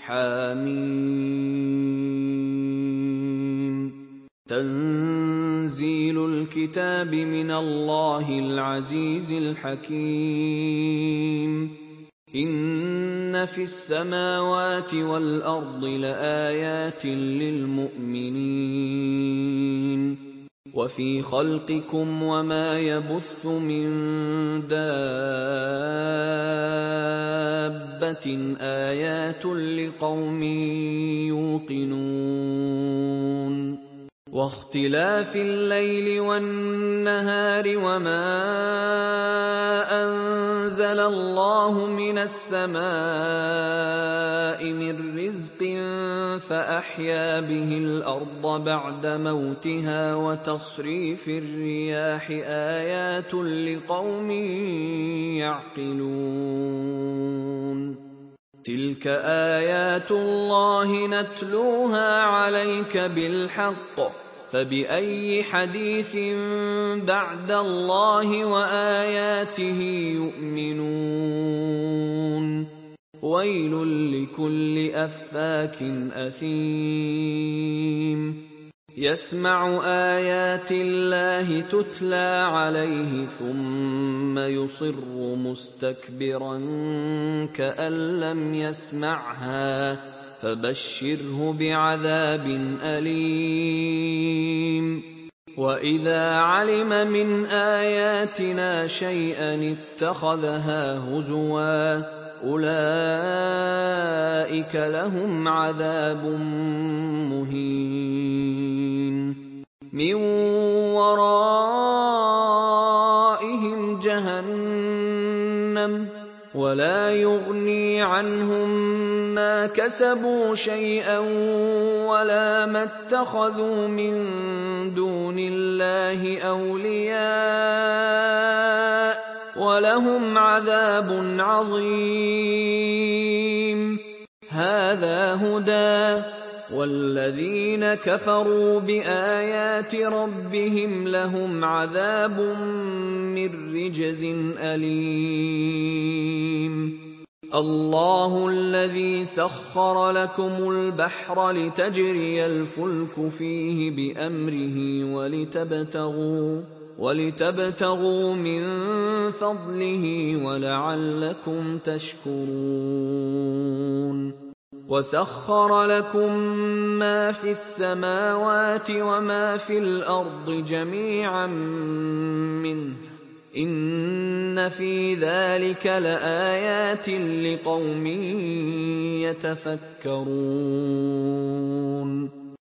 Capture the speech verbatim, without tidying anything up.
حم تنزيل الكتاب من الله العزيز الحكيم إن في السماوات والأرض لآيات للمؤمنين وفي خلقكم وما يبث من دابة آيات لقوم يوقنون واختلاف الليل والنهار وما أنزل الله من السماء من رزق فأحيا به الأرض بعد موتها وتصريف الرياح آيات لقوم يعقلون تلك آيات الله نتلوها عليك بالحق فبأي حديث بعد الله وآياته يؤمنون ويل لكل أفاك أثيم يسمع آيات الله تتلى عليه ثم يصر مستكبرا كأن لم يسمعها فبشره بعذاب أليم وإذا علم من آياتنا شيئا اتخذها هزوا أولئك لهم عذاب مهين من ورائهم جهنم ولا يغني عنهم ما كسبوا شيئا ولا ما اتخذوا من دون الله أولياء ولهم عذاب عظيم هذا هدى والذين كفروا بآيات ربهم لهم عذاب من رجز أليم الله الذي سخر لكم البحر لتجري الفلك فيه بأمره ولتبتغوا ولتبتغوا من فضله ولعلكم تشكرون وسخر لكم ما في السماوات وما في الأرض جميعا منه إن في ذلك لآيات لقوم يتفكرون